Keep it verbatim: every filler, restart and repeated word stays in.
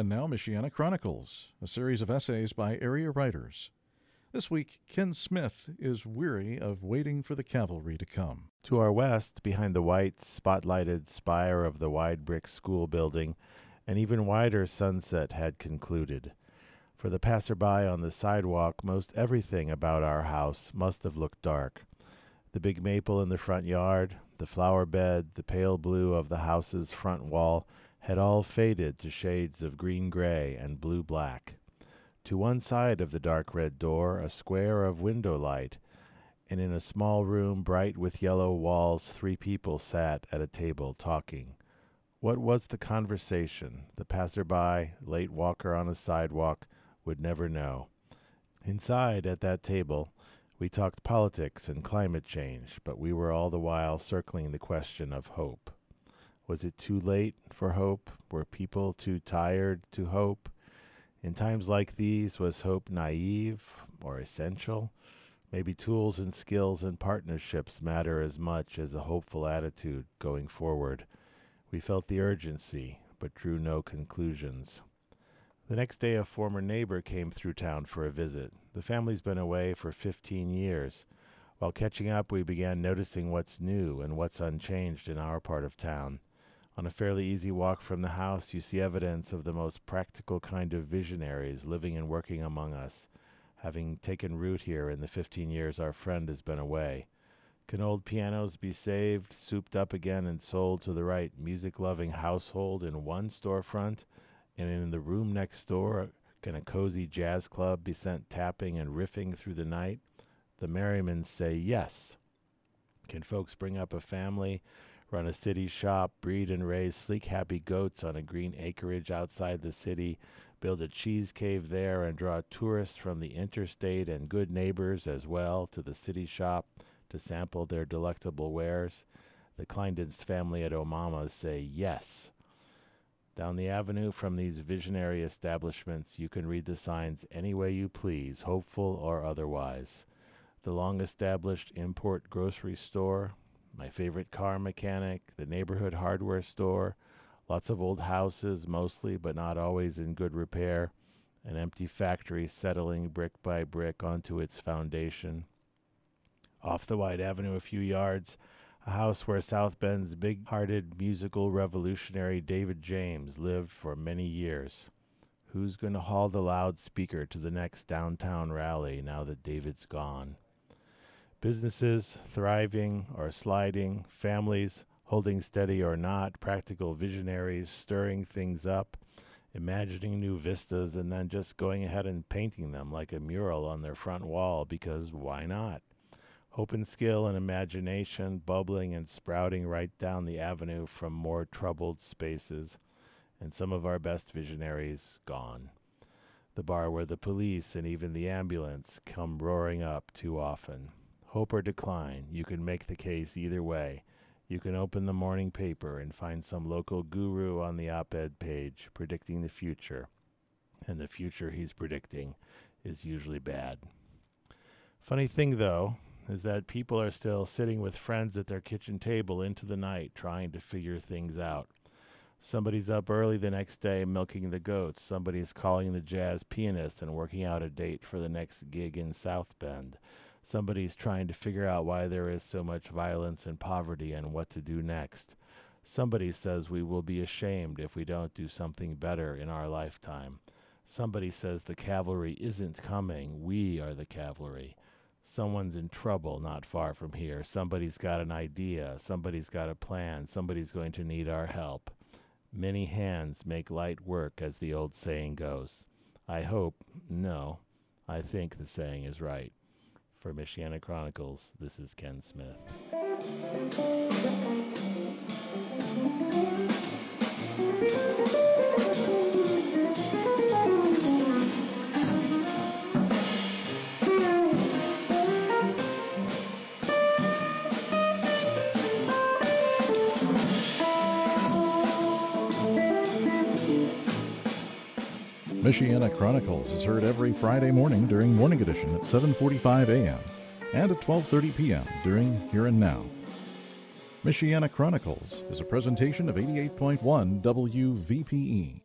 And now Michiana Chronicles, a series of essays by area writers. This week, Ken Smith is weary of waiting for the cavalry to come. To our west, behind the white, spotlighted spire of the wide brick school building, an even wider sunset had concluded. For the passerby on the sidewalk, most everything about our house must have looked dark. The big maple in the front yard, the flower bed, the pale blue of the house's front wall had all faded to shades of green-gray and blue-black. To one side of the dark red door, a square of window light, and in a small room bright with yellow walls, three people sat at a table talking. What was the conversation? The passerby, late walker on a sidewalk, would never know. Inside, at that table, we talked politics and climate change, but we were all the while circling the question of hope. Was it too late for hope? Were people too tired to hope? In times like these, was hope naive or essential? Maybe tools and skills and partnerships matter as much as a hopeful attitude going forward. We felt the urgency, but drew no conclusions. The next day, a former neighbor came through town for a visit. The family's been away for fifteen years. While catching up, we began noticing what's new and what's unchanged in our part of town. On a fairly easy walk from the house, you see evidence of the most practical kind of visionaries living and working among us, having taken root here in the fifteen years our friend has been away. Can old pianos be saved, souped up again, and sold to the right music-loving household in one storefront? And in the room next door, can a cozy jazz club be sent tapping and riffing through the night? The Merrimans say yes. Can folks bring up a family, run a city shop, breed and raise sleek, happy goats on a green acreage outside the city, build a cheese cave there, and draw tourists from the interstate and good neighbors as well to the city shop to sample their delectable wares? The Kleindens family at Omama's say yes. Down the avenue from these visionary establishments, you can read the signs any way you please, hopeful or otherwise. The long-established import grocery store, my favorite car mechanic, the neighborhood hardware store, lots of old houses, mostly but not always in good repair, an empty factory settling brick by brick onto its foundation. Off the wide avenue a few yards, a house where South Bend's big-hearted musical revolutionary David James lived for many years. Who's going to haul the loudspeaker to the next downtown rally now that David's gone? Businesses thriving or sliding, families holding steady or not, practical visionaries stirring things up, imagining new vistas and then just going ahead and painting them like a mural on their front wall because why not? Hope and skill and imagination bubbling and sprouting right down the avenue from more troubled spaces, and some of our best visionaries gone. The bar where the police and even the ambulance come roaring up too often. Hope or decline, you can make the case either way. You can open the morning paper and find some local guru on the op-ed page predicting the future, and the future he's predicting is usually bad. Funny thing, though, is that people are still sitting with friends at their kitchen table into the night trying to figure things out. Somebody's up early the next day milking the goats. Somebody's calling the jazz pianist and working out a date for the next gig in South Bend. Somebody's trying to figure out why there is so much violence and poverty and what to do next. Somebody says we will be ashamed if we don't do something better in our lifetime. Somebody says the cavalry isn't coming, we are the cavalry. Someone's in trouble not far from here. Somebody's got an idea. Somebody's got a plan. Somebody's going to need our help. Many hands make light work, as the old saying goes. I hope, no, I think the saying is right. For Michiana Chronicles, this is Ken Smith. Michiana Chronicles is heard every Friday morning during Morning Edition at seven forty-five a.m. and at twelve thirty p.m. during Here and Now. Michiana Chronicles is a presentation of eighty-eight point one W V P E.